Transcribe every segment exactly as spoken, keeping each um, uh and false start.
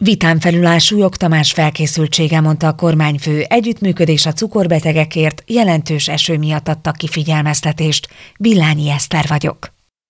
Vitán felül áll Súlyog Tamás felkészültsége, mondta a kormányfő. Együttműködés a cukorbetegekért, jelentős eső miatt adtak ki figyelmeztetést. Villányi Eszter vagyok.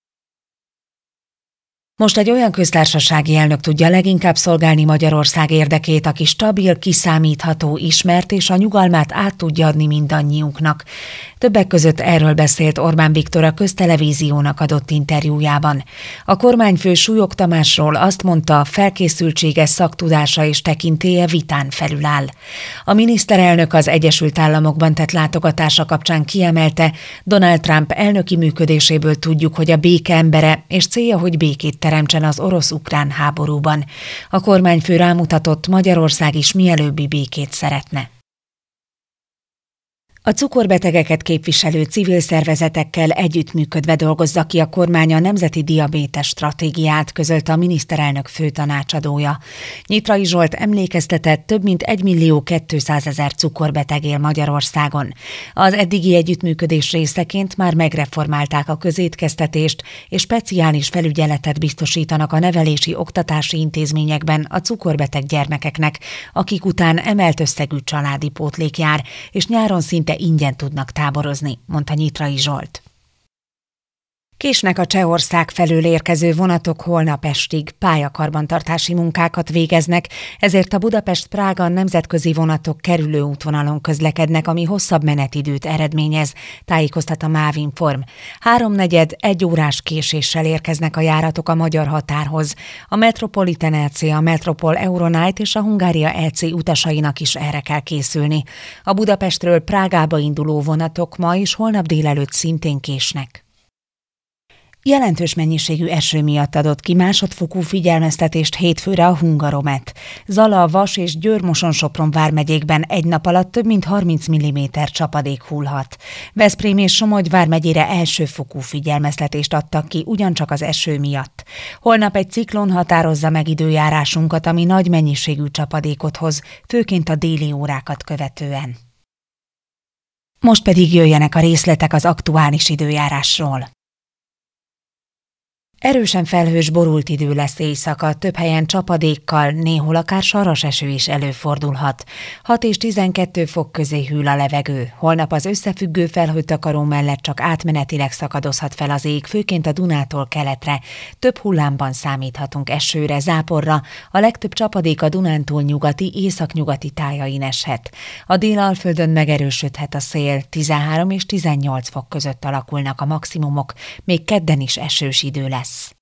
Most egy olyan köztársasági elnök tudja leginkább szolgálni Magyarország érdekét, aki stabil, kiszámítható, ismert, és a nyugalmát át tudja adni mindannyiunknak. Többek között erről beszélt Orbán Viktor a Köztelevíziónak adott interjújában. A kormányfő Súlyog Tamásról azt mondta, felkészültsége, szaktudása és tekintélye vitán felül áll. A miniszterelnök az Egyesült Államokban tett látogatása kapcsán kiemelte, Donald Trump elnöki működéséből tudjuk, hogy a béke embere, és célja, hogy békét teremtsen az orosz-ukrán háborúban. A kormányfő rámutatott, Magyarország is mielőbbi békét szeretne. A cukorbetegeket képviselő civil szervezetekkel együttműködve dolgozza ki a kormány a Nemzeti Diabétes Stratégiát, közölte a miniszterelnök főtanácsadója. Nyitrai Zsolt emlékeztetett, több mint egymillió kétszázezer cukorbeteg él Magyarországon. Az eddigi együttműködés részeként már megreformálták a közétkeztetést, és speciális felügyeletet biztosítanak a nevelési oktatási intézményekben a cukorbeteg gyermekeknek, akik után emelt összegű családi pótlék jár, és nyáron szinte ingyen tudnak táborozni, mondta Nyitrai Zsolt. Késnek a Csehország felől érkező vonatok, holnap estig pályakarbantartási munkákat végeznek, ezért a Budapest-Prága nemzetközi vonatok kerülő útvonalon közlekednek, ami hosszabb menetidőt eredményez, tájékoztat a Mávinform. Háromnegyed, egy órás késéssel érkeznek a járatok a magyar határhoz. A Metropolitan é cé, a Metropol Euronight és a Hungária é cé utasainak is erre kell készülni. A Budapestről Prágába induló vonatok ma és holnap délelőtt szintén késnek. Jelentős mennyiségű eső miatt adott ki másodfokú figyelmeztetést hétfőre a Hungaromet. Zala, Vas és Győr-Moson-Sopron vármegyékben egy nap alatt több mint harminc milliméter csapadék hullhat. Veszprém és Somogy vármegyére elsőfokú figyelmeztetést adtak ki ugyancsak az eső miatt. Holnap egy ciklon határozza meg időjárásunkat, ami nagy mennyiségű csapadékot hoz, főként a déli órákat követően. Most pedig jöjjenek a részletek az aktuális időjárásról. Erősen felhős, borult idő lesz éjszaka, több helyen csapadékkal, néhol akár saras eső is előfordulhat. hat és tizenkét fok közé hűl a levegő. Holnap az összefüggő felhőtakaró mellett csak átmenetileg szakadozhat fel az ég, főként a Dunától keletre. Több hullámban számíthatunk esőre, záporra, a legtöbb csapadék a Dunántúl nyugati, északnyugati tájain eshet. A Dél-Alföldön megerősödhet a szél, tizenhárom és tizennyolc fok között alakulnak a maximumok, még kedden is esős idő lesz.